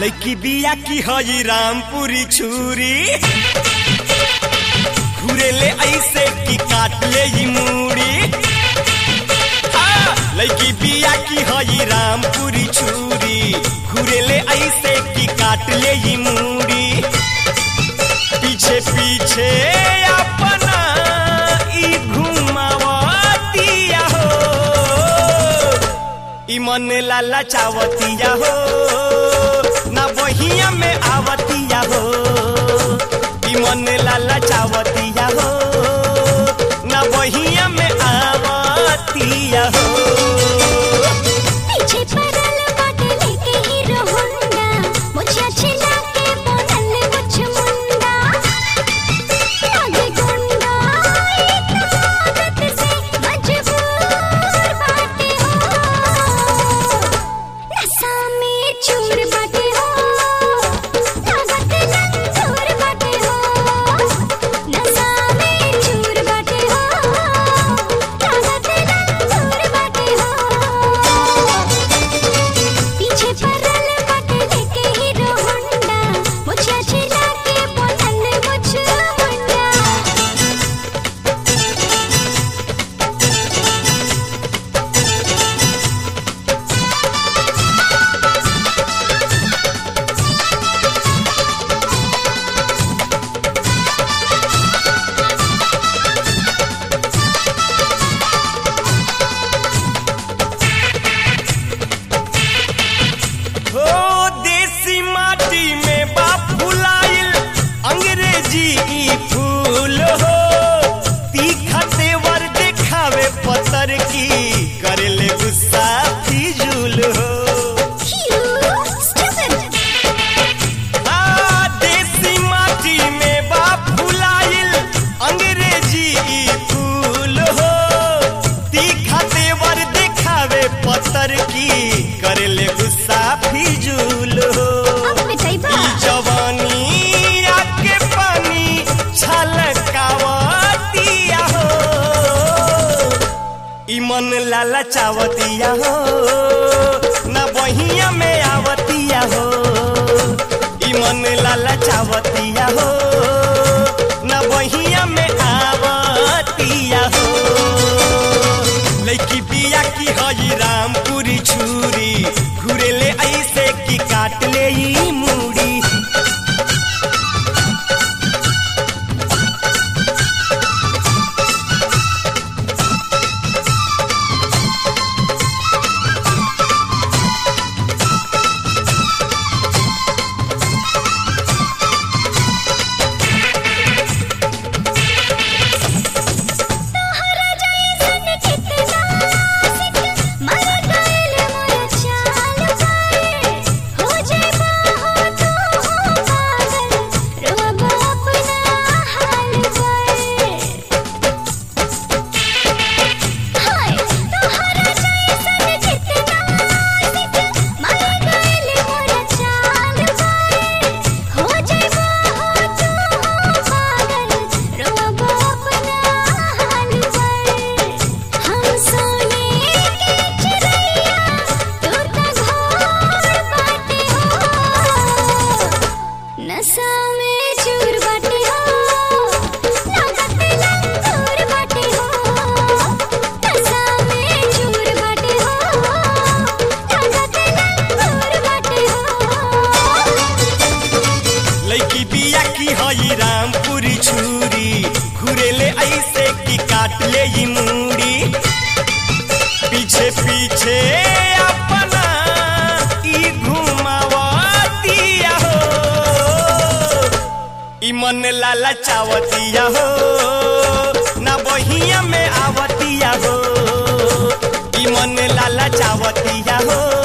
लड़की बिया की हई रामपुरी छुरी घूरे ले ऐसे की काट ले ही मूड़ी। लड़की बिया की हई रामपुरी छुरी घूरे ले ऐसे की काट ले ही मूड़ी। पीछे पीछे अपना ई घुमावतिया हो ई मन लाला चावतिया हो ना बहिया में आवतिया हो ई मन लाला चावतिया हो ना बहिया में आवतिया हो। पीछे पड़ल बाटे लेके हीरो होंडा मुझे छिला के बोनल कुछ मुंडा आगे गुंडा एक आदत से मजबूर बाटे हो नशा में चूर बाटे हो ताकत नंजूर बाटे हो नशा में चूर बाटे हो ताकत नंजूर बाटे हो। पीछे पड़ल बाटे लेके हीरो होंडा मुझे छिला के बोनल कुछ मुंडा। हो देसी माटी में बाप फुलाइल अंग्रेजी ई फूल हो तीखा तेवर दिखावे पत्थर की करेले गुस्सा फिजूल हो। देसी माटी में बाप फुलाइल अंग्रेजी ई फूल हो तीखा तेवर दिखावे पत्थर की करेले गुस्सा फिजूल हो। ई जवानी आके पानी छलकावतिया हो ई मन लाला चावतिया हो ना बहिया में आवतिया हो ई मन लाला चावतिया हो ना बहिया में आवतिया हो। लड़की बिया की हई रामपुरी छुरी घूरे ले ऐसे की काट ले ई मूड़ी। तोहरा जैसन कितना आशिक मर गइल मोर चाल पर हो जाइबा हो तू हो पागल रोबा अपना हाल पर। हाय तोहरा जैसन कितना आशिक मर गइल मोर चाल पर हो जाइबा हो तू हो पागल रोबा अपना हाल पर। हम सोने के चिड़ैया तू त घोर बाटे हो नशा में चूर बाटे हो ताकत नंजूर बाटे हो नशा में चूर बाटे हो ताकत नंजूर बाटे हो। लड़की बिया की हई रामपुरी छुरी घूरे ले ऐसे की काट ले ही मूड़ी। पीछे पीछे अपना ई घुमावतिया हो ई मन लाला चावतिया हो ना बहिया में आवतिया हो ई मन लाला चावतिया हो